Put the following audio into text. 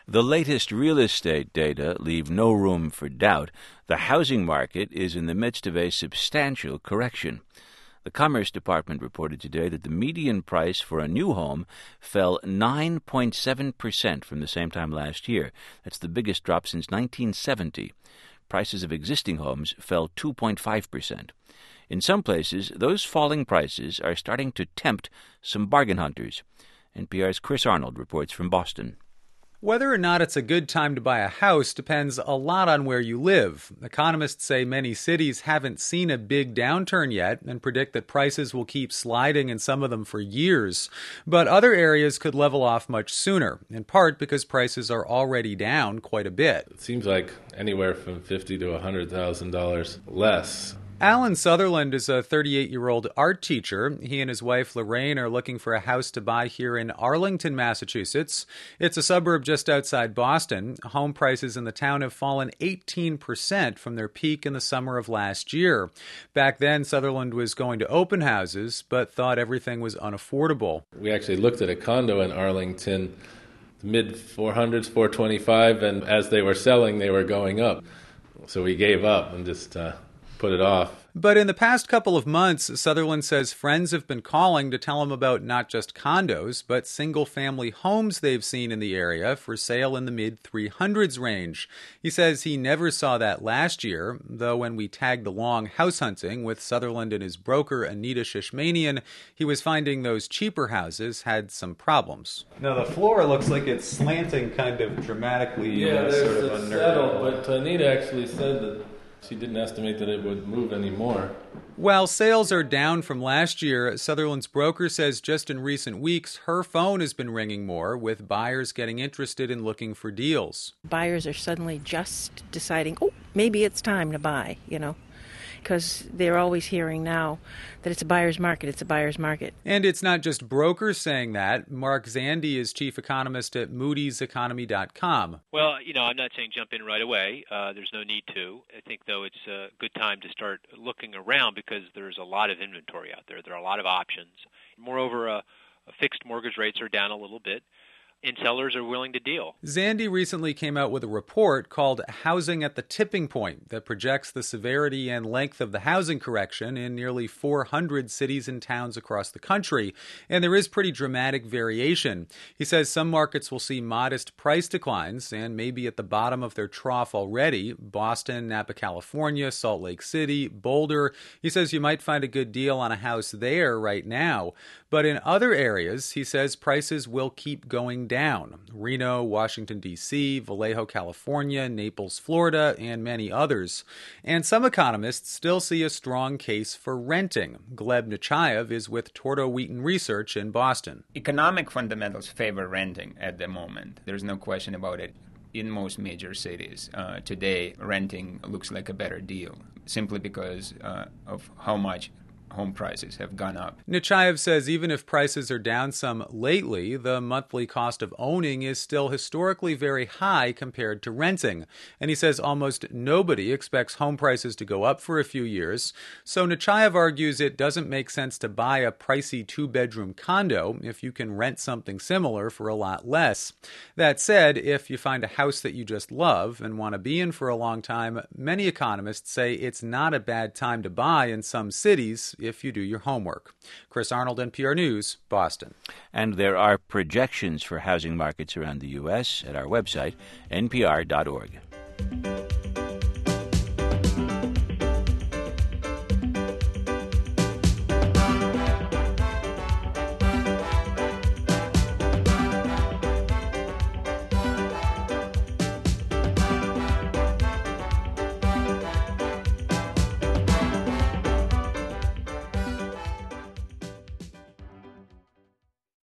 The latest real estate data leave no room for doubt. The housing market is in the midst of a substantial correction. The Commerce Department reported today that the median price for a new home fell 9.7% from the same time last year. That's the biggest drop since 1970. Prices of existing homes fell 2.5%. In some places, those falling prices are starting to tempt some bargain hunters. NPR's Chris Arnold reports from Boston. Whether or not it's a good time to buy a house depends a lot on where you live. Economists say many cities haven't seen a big downturn yet and predict that prices will keep sliding in some of them for years. But other areas could level off much sooner, in part because prices are already down quite a bit. It seems like anywhere from $50,000 to $100,000 less. Alan Sutherland is a 38-year-old art teacher. He and his wife Lorraine are looking for a house to buy here in Arlington, Massachusetts. It's a suburb just outside Boston. Home prices in the town have fallen 18% from their peak in the summer of last year. Back then, Sutherland was going to open houses, but thought everything was unaffordable. We actually looked at a condo in Arlington, mid-400s, 425, and as they were selling, they were going up. So we gave up and just put it off. But in the past couple of months, Sutherland says friends have been calling to tell him about not just condos, but single-family homes they've seen in the area for sale in the mid-300s range. He says he never saw that last year, though when we tagged along house hunting with Sutherland and his broker, Anita Shishmanian, he was finding those cheaper houses had some problems. Now, the floor looks like it's slanting kind of dramatically. It's settled, but Anita actually said that she didn't estimate that it would move anymore. While sales are down from last year, Sutherland's broker says just in recent weeks, her phone has been ringing more, with buyers getting interested in looking for deals. Buyers are suddenly just deciding, maybe it's time to buy, because they're always hearing now that it's a buyer's market, And it's not just brokers saying that. Mark Zandi is chief economist at moody'seconomy.com. Well, I'm not saying jump in right away. There's no need to. I think, though, it's a good time to start looking around because there's a lot of inventory out there. There are a lot of options. Moreover, fixed mortgage rates are down a little bit, and sellers are willing to deal. Zandi recently came out with a report called Housing at the Tipping Point that projects the severity and length of the housing correction in nearly 400 cities and towns across the country, and there is pretty dramatic variation. He says some markets will see modest price declines and may be at the bottom of their trough already. Boston, Napa, California, Salt Lake City, Boulder. He says you might find a good deal on a house there right now. But in other areas, he says prices will keep going down. Reno, Washington, D.C., Vallejo, California, Naples, Florida, and many others. And some economists still see a strong case for renting. Gleb Nechayev is with Tordo Wheaton Research in Boston. Economic fundamentals favor renting at the moment. There's no question about it. In most major cities today, renting looks like a better deal, simply because of how much home prices have gone up. Nechayev says even if prices are down some lately, the monthly cost of owning is still historically very high compared to renting. And he says almost nobody expects home prices to go up for a few years. So Nechayev argues it doesn't make sense to buy a pricey two-bedroom condo if you can rent something similar for a lot less. That said, if you find a house that you just love and want to be in for a long time, many economists say it's not a bad time to buy in some cities if you do your homework. Chris Arnold, NPR News, Boston. And there are projections for housing markets around the U.S. at our website, npr.org.